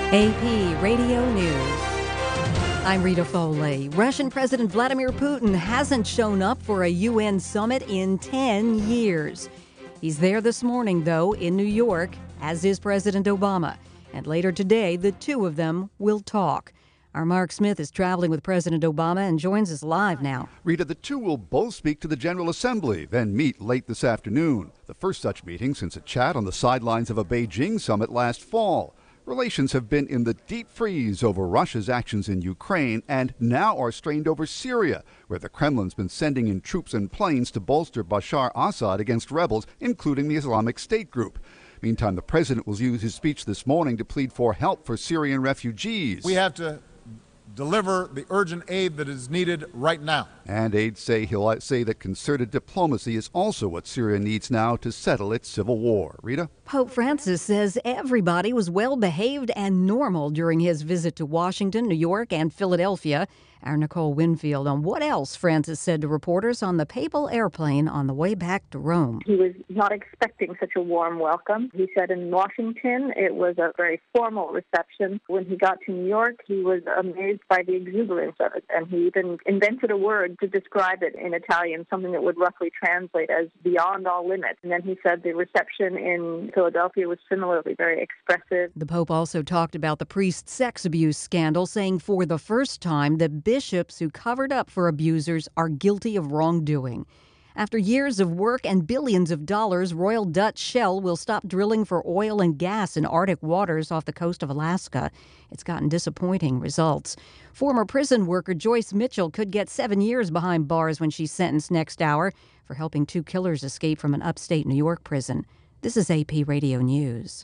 AP Radio News. I'm Rita Foley. Russian President Vladimir Putin hasn't shown up for a UN summit in 10 years. He's there this morning, though, in New York, as is President Obama. And later today, the two of them will talk. Our Mark Smith is traveling with President Obama and joins us live now. Rita, the two will both speak to the General Assembly, then meet late this afternoon. The first such meeting since a chat on the sidelines of a Beijing summit last fall. Relations have been in the deep freeze over Russia's actions in Ukraine and now are strained over Syria, where the Kremlin's been sending in troops and planes to bolster Bashar Assad against rebels, including the Islamic State group. Meantime, the president will use his speech this morning to plead for help for Syrian refugees. We have to deliver the urgent aid that is needed right now. And aides say he'll say that concerted diplomacy is also what Syria needs now to settle its civil war. Rita? Pope Francis says everybody was well behaved and normal during his visit to Washington, New York, and Philadelphia. Our Nicole Winfield on what else Francis said to reporters on the papal airplane on the way back to Rome. He was not expecting such a warm welcome. He said in Washington it was a very formal reception. When he got to New York, he was amazed by the exuberance of it, and he even invented a word to describe it in Italian, something that would roughly translate as beyond all limits. And then he said the reception in Philadelphia was similarly very expressive. The Pope also talked about the priest's sex abuse scandal, saying for the first time that bishops who covered up for abusers are guilty of wrongdoing. After years of work and billions of dollars, Royal Dutch Shell will stop drilling for oil and gas in Arctic waters off the coast of Alaska. It's gotten disappointing results. Former prison worker Joyce Mitchell could get 7 years behind bars when she's sentenced next hour for helping two killers escape from an upstate New York prison. This is AP Radio News.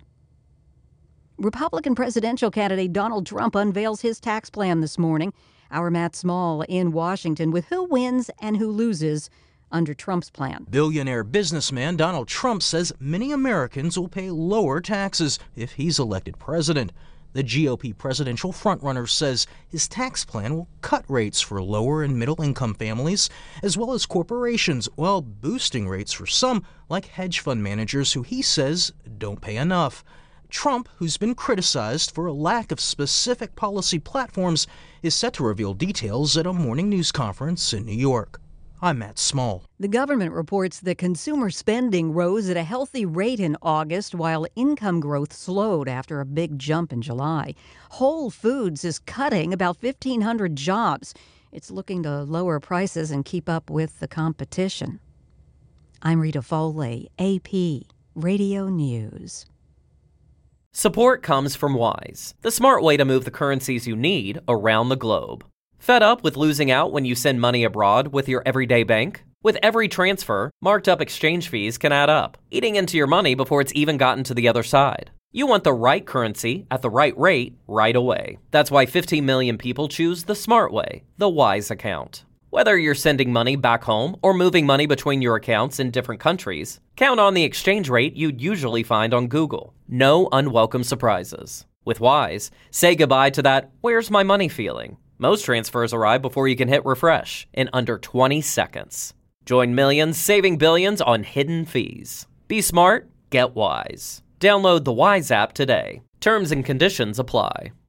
Republican presidential candidate Donald Trump unveils his tax plan this morning. Our Matt Small in Washington with who wins and who loses under Trump's plan. Billionaire businessman Donald Trump says many Americans will pay lower taxes if he's elected president. The GOP presidential frontrunner says his tax plan will cut rates for lower and middle-income families as well as corporations, while boosting rates for some, like hedge fund managers who he says don't pay enough. Trump, who's been criticized for a lack of specific policy platforms, is set to reveal details at a morning news conference in New York. I'm Matt Small. The government reports that consumer spending rose at a healthy rate in August, while income growth slowed after a big jump in July. Whole Foods is cutting about 1,500 jobs. It's looking to lower prices and keep up with the competition. I'm Rita Foley, AP Radio News. Support comes from Wise, the smart way to move the currencies you need around the globe. Fed up with losing out when you send money abroad with your everyday bank? With every transfer, marked up exchange fees can add up, eating into your money before it's even gotten to the other side. You want the right currency at the right rate right away. That's why 15 million people choose the smart way, the Wise account. Whether you're sending money back home or moving money between your accounts in different countries, count on the exchange rate you'd usually find on Google. No unwelcome surprises. With Wise, say goodbye to that "where's my money" feeling. Most transfers arrive before you can hit refresh in under 20 seconds. Join millions saving billions on hidden fees. Be smart, get Wise. Download the Wise app today. Terms and conditions apply.